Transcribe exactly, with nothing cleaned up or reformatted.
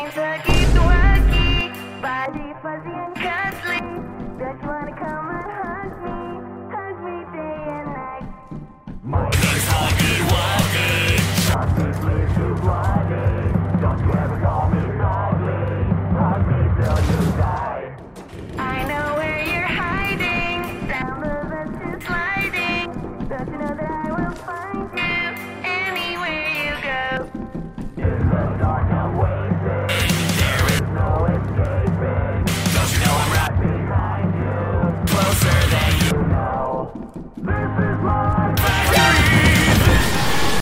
Feeling tuggy, twuggy, body fuzzy and cuddly. Don't you wanna come and hug me, hug me day and night?